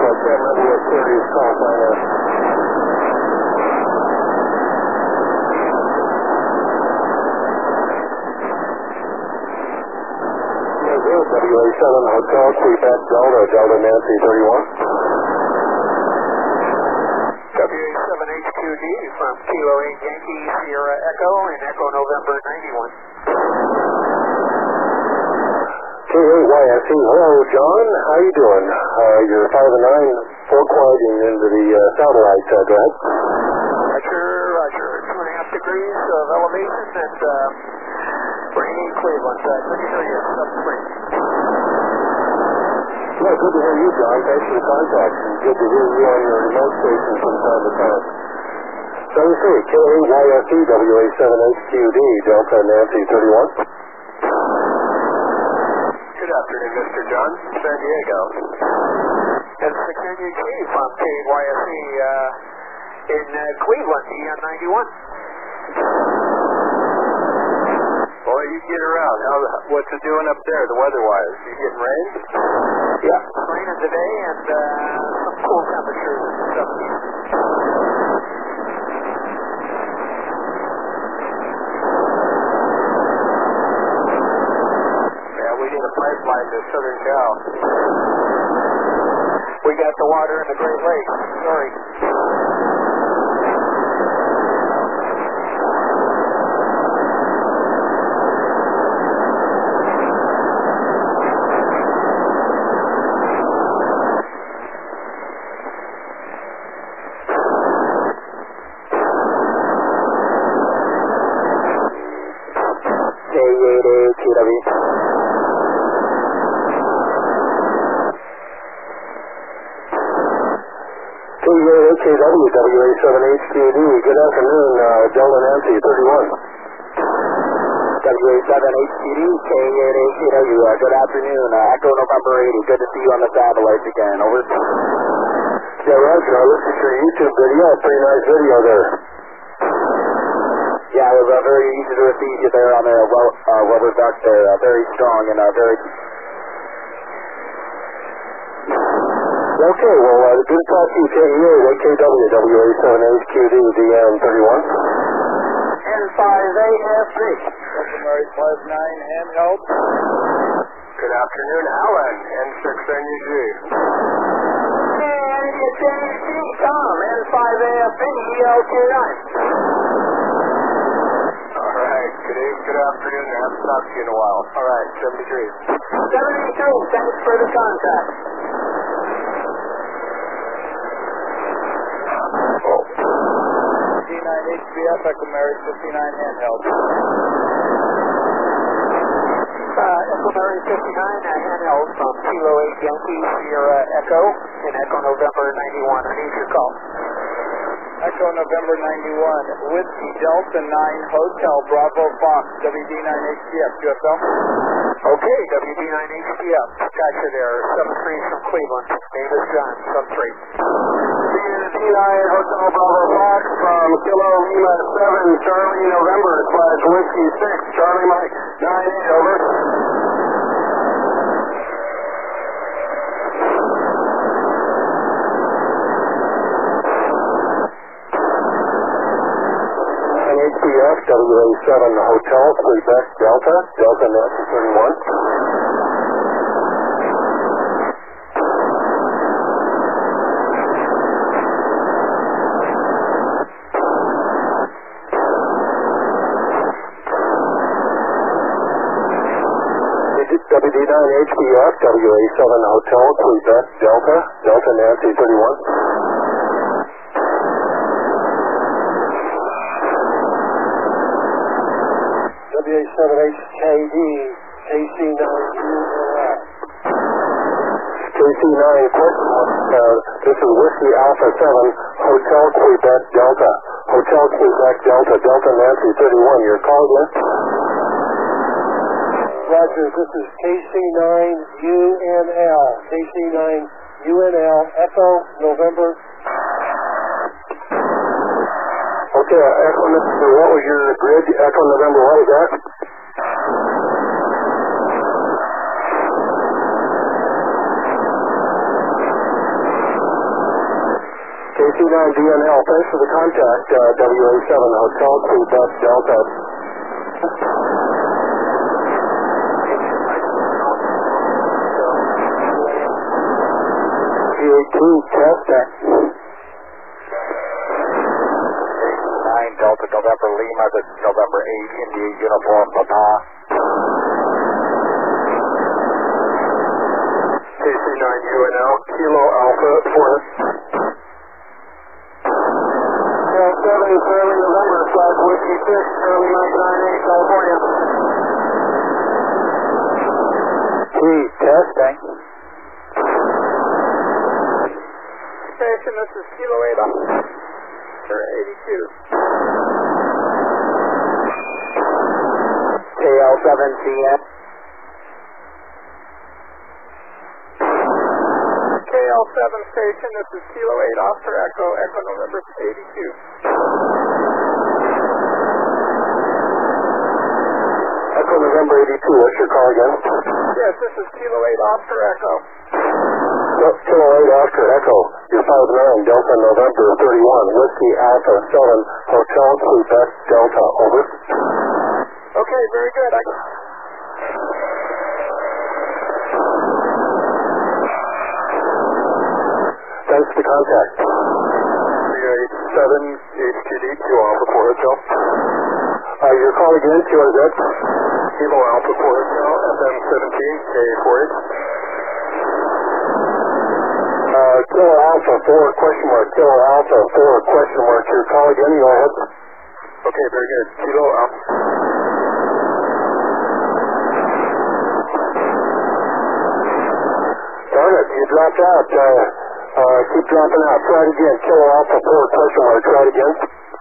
can't remember what series call sign is. WA7 Hotel, Quebec Delta, Delta Nancy 31. WA7HQD from Kilo 8 Yankee Sierra Echo and Echo November 91. K8YSE, hello John, how you doing? You're 5 and 9, full quieting into the satellite, go ahead. Roger, 2.5 degrees of elevation and rainy Cleveland. Good to hear you, sub-3. Yeah, good to hear you, John. Thanks for the contact. And good to hear you on your remote station from time to time. 73, K8YSE, WA7HQD, Delta Nancy 31. Good afternoon, Mr. John. San Diego. And it's the KUG from K8YSE in Cleveland, EN 91. Boy, you get around. What's it doing up there, the weather-wise? You getting rain? Yeah, raining today and some cool temperatures in the 70s. Yeah, we need a pipeline to Southern Cal. We got the water in the Great Lakes. Sorry. KW, WA7HQD, good afternoon, Delta Nancy 31. WA7HQD, K8HQW, good afternoon, Echo November 80, good to see you on the satellites again, over. Yeah, Roger, I looked at your YouTube video, pretty nice video there. Yeah, it was very easy to receive you there on the rubber duck there, very strong and very... Okay, well, good to talk to you, KEA, KW, WA7HQD, DN31. N5AFB. Customary 59 handheld. Good afternoon, Alan, N6NUG. And it's NUG, Tom, N5AFB, EL29. All right, good afternoon. I haven't talked to you in a while. All right, 73. 72, thanks for the contact. D9 HBF, Echo Mary 59 handheld. Echo Mary 59 handheld from Kilo 8 Yankee Sierra Echo and Echo November 91. I need your call. Echo November 91, Whiskey Delta 9 Hotel Bravo Fox, WD9 HBF, QSL. Okay, WD9 HBF, gotcha there, 7-3 from Cleveland. Name is John, sub 3. WD9 Hotel Bravo Fox from Kilo Lima 7, Charlie November / Whiskey 6, Charlie Mike 98, over. HBF, WA7 Hotel, Quebec Delta, Delta Nancy 31. WD9 HBF, WA7 Hotel, Quebec Delta, Delta Nancy 31. WA7HKD, KC9UNL. KC9, this is Whiskey Alpha 7, Hotel Quebec Delta. Hotel Quebec Delta, Delta Nancy 31. Your call again? Roger, this is KC9UNL. KC9UNL, Echo November. Okay, Echo November, what was your grid? Echo November, what was that? KC9DNL, thanks for the contact, WA7 Hotel Quebec Delta. GA2, testing. 9 Delta November Lima, the November 8 India Uniform Papa. KC9UNL, Kilo Alpha, 4. 7 Charlie November, Flag Whiskey 6, Charlie 998, California. T, testing. Station, this is Kilo 8 Officer 82. KL7CN. KL7 Station, this is Kilo 8 Officer Echo, Echo November 82. Echo November 82, what's your call again? Yes, this is Kilo 8 Officer Echo. Kilo 8 Oscar Echo, you're 5-9, Delta November 31, Whiskey Alpha 7, Hotel Quebec Delta, over. Okay, very good. Thanks for the contact. 387 HTD, Kilo Alpha 4 Hotel. Your call again, QRZ. Kilo Alpha 4 Hotel, FM 17, K48. Kilo Alpha 4 question mark, Kilo Alpha 4 question mark. Your call again, go ahead. Okay, very good. Kilo Alpha. Darn it, you dropped out. Keep dropping out. Try it again. Kilo Alpha 4 question mark. Try it again.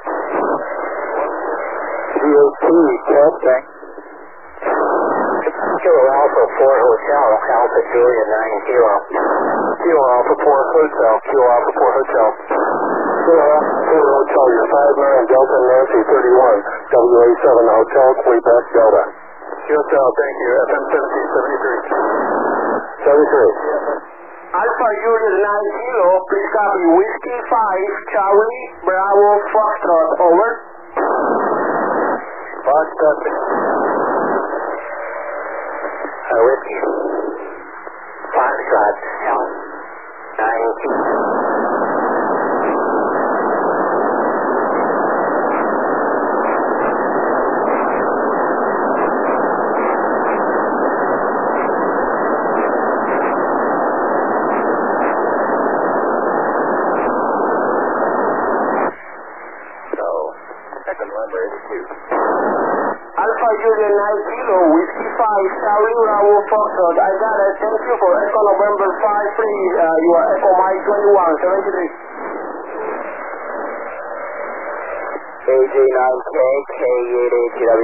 GA2, testing. Kilo Alpha 4 Hotel, Alpha Julia 9 Kilo. Kilo Alpha 4 Hotel, Kilo Alpha 4 Hotel. Kilo Alpha 4 Hotel, you're 5-9, Delta Nancy 31, WA7 Hotel, Quebec Delta. Hotel, thank you, FM 1773. 73. Alpha Julius 9 Kilo, please copy Whiskey 5, Charlie, Bravo, Foxtrot, over. Foxtrot. Whiskey. Foxtrot, 9 Kilo. Alpha Julius 9 Kilo, Whiskey 5, Charlie, Bravo, Foxtrot. I got it. Thank you for Echo November 5, please. You are Echo Mike 21, 73. AJ9K, K88TW.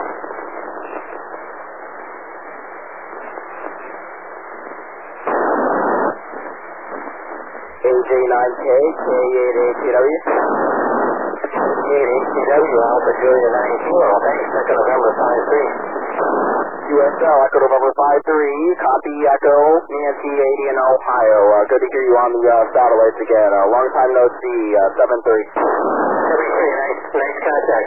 AJ9K, K88TW. KHTW, Alpha Julia 9 Kilo, thanks, Echo November 53. USL, Echo November 53, copy Echo, Nancy 80 in Ohio. Good to hear you on the satellites again. Long time no see, 7-3. 73, nice contact.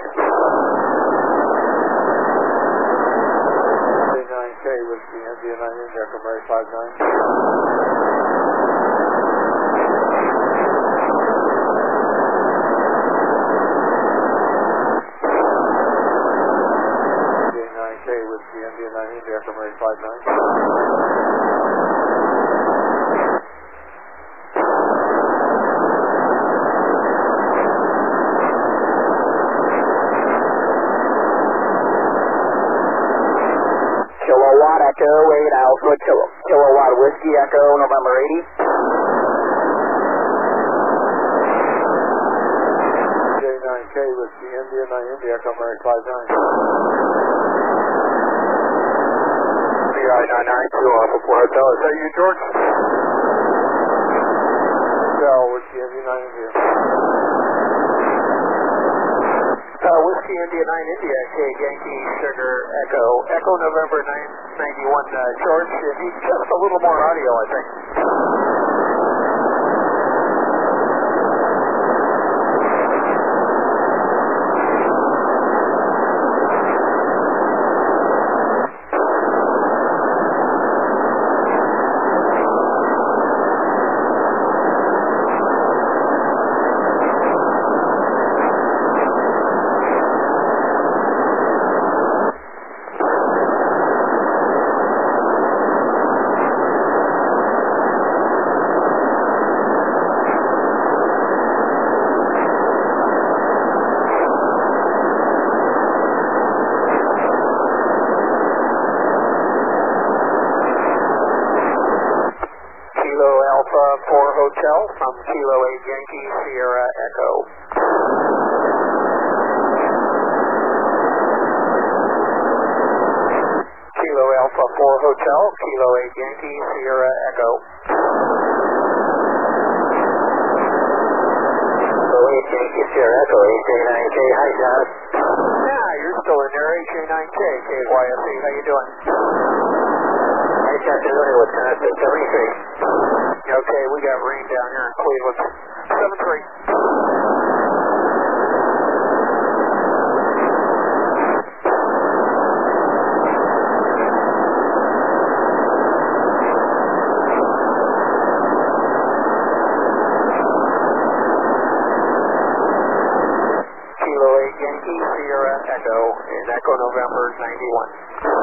J9K with the India 9 India, Echo Mary 59. With the India 9 India, Echo Mary 59. Kilowatt Echo 8 Alpha Kilowatt Whiskey Echo November 80. J9K with the India 9 India, Echo Mary 59. CI992 Alpha 4 Hotel. Is that you, George? Hotel with the India 9 India. Whiskey India 9 India, K Yankee Sugar Echo, Echo November 991, George. You need just a little more audio, I think. 4 Hotel from Kilo 8 Yankee Sierra Echo. Kilo Alpha 4 Hotel, Kilo 8 Yankee Sierra Echo. Kilo 8 Yankee Sierra Echo, AJ9K, hi John. Yeah, you're still in there, AJ9K, KYSE, how you doing? Nice afternoon, Wisconsin, 73. Okay, we got rain down here in Cleveland. 7-3. Kilo 8 Yankee Sierra Echo in Echo November 91.